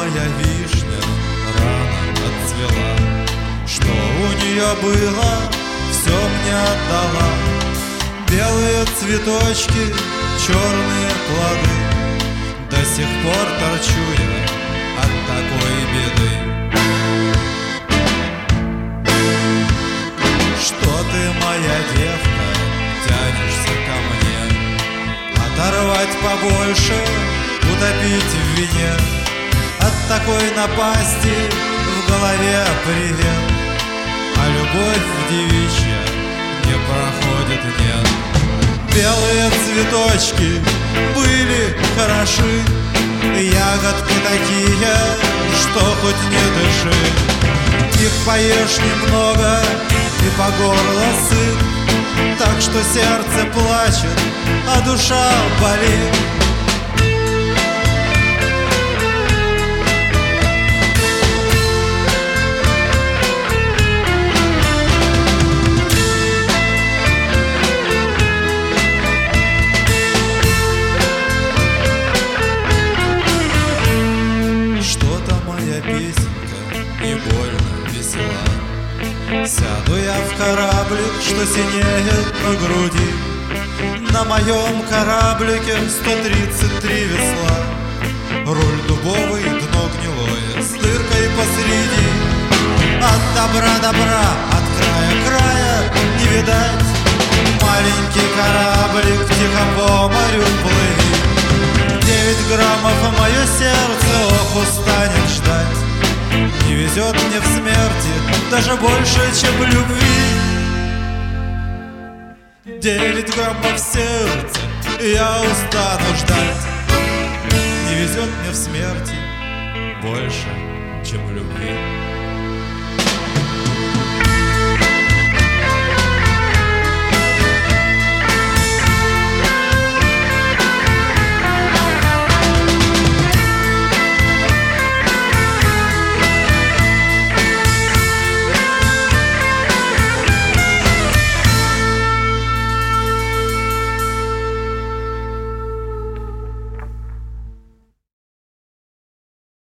моя вишня рано отцвела, что у нее было, все мне отдала. Белые цветочки, черные плоды, до сих пор торчу я от такой беды. Что ты, моя девка, тянешься ко мне, оторвать побольше, утопить в вине. От такой напасти в голове привет, а любовь девичья не проходит, нет. Белые цветочки были хороши, ягодки такие, что хоть не дыши. Их поешь немного и по горло сыт, так что сердце плачет, а душа болит. Не больно весела. Сяду я в кораблик, что синеет на груди. На моем кораблике 133 весла. Руль дубовый, дно гнилое, с дыркой посреди. От добра, от края к края не видать. Маленький кораблик, тихо по морю плыви. 9 граммов мое сердце, ох, устанет ждать. Не везет мне в смерти даже больше, чем любви. 9 граммов сердца, я устану ждать. Не везет мне в смерти больше, чем любви.